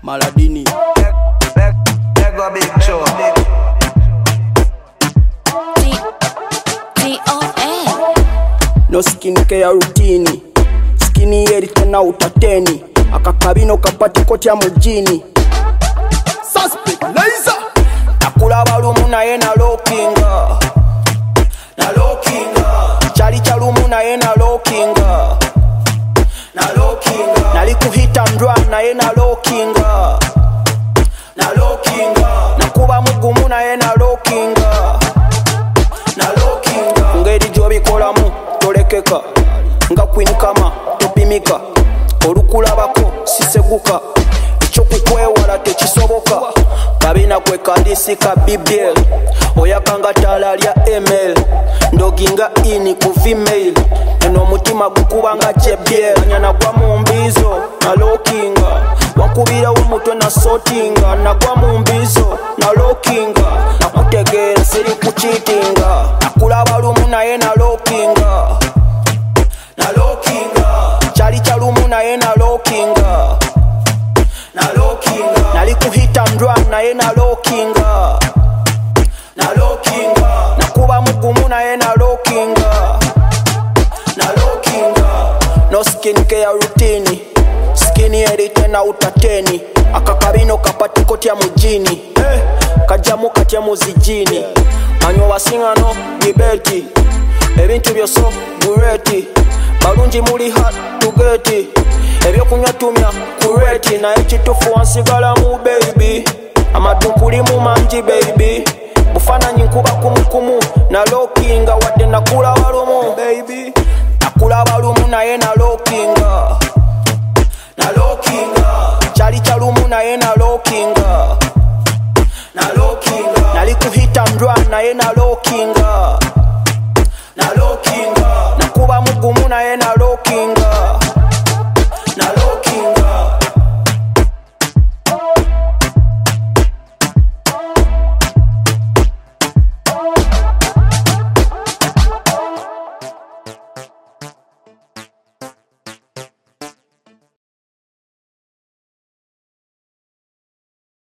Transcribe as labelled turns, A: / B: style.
A: Maladini.
B: Mega big show.
A: No skincare routine. Skinny yeri tena utateni. Akakabino kapati koti ya mujini. Suspect laser. Nakula balumu na ye na lookinga. Na lookinga. Chali chalumu na ye na lookinga. Na lookinga. Nalikuhita ndwa na ye na lookinga. Na lookinga. Nakuba mugumu na ye na lookinga. Na lookinga. Ngeri jobikolamu tolekeka. Nga queen kama topimika. Olukulabako siseguka. Icho kukwewala tekisoboka. Kabina kwe kandisika BBL. Oyakanga tala lya email. Ndoginga ini ku female. Eno mutima gukubanga JBL. Nyana gwa mumbizo na lookinga. Wakubira umutwe na sortinga. Nagwa mumbizo na lookinga. Nakutegera siri kuchitinga. Nakulaba lumu na ye na lookinga. Na lookinga. Chali chalumu na ye na lookinga. Na lookinga. Nalikuhita ndwa na ye na lookinga. Na lookinga. Nakuba mugumu na ye na lookinga. Na lookinga. No skincare routine. Skinny yeri tena utateni. Akakabino kapati koti ya mujini. Kajamu kati ya muzijini. Anyo wasingano gibeti. Ebintu byoso bureti. Balungi muli hot to get. Ebyokunywa tumya kureti. Na ekitufu wansigala mu baby. Amatunkuli mu manji baby. Bufananyi nkuba kumukumu. Na lookinga wadde nakula balumu baby. Nakula balumu na ye na lookinga. Na lookinga. Chali chalumu na ye na lookinga. Na lookinga. Nalikuhita ndwa na ye na lookinga. Na lookinga. Nakuba mugumu na ye na lookinga.